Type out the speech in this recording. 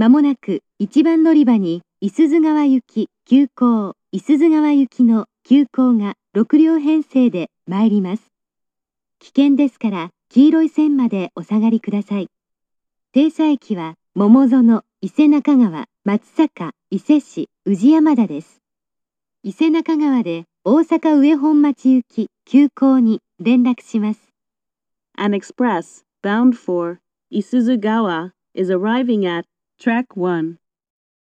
まもなく1番乗り場に、いすゞ川行き急行、いすゞ川行きの急行が6両編成で参ります。危険ですから、黄色い線までお下がりください。停車駅は、桃園、伊勢中川、松阪、伊勢市、宇治山田です。伊勢中川で大阪上本町行き急行に連絡します。 An express bound for Isuzugawa is arriving at track 1.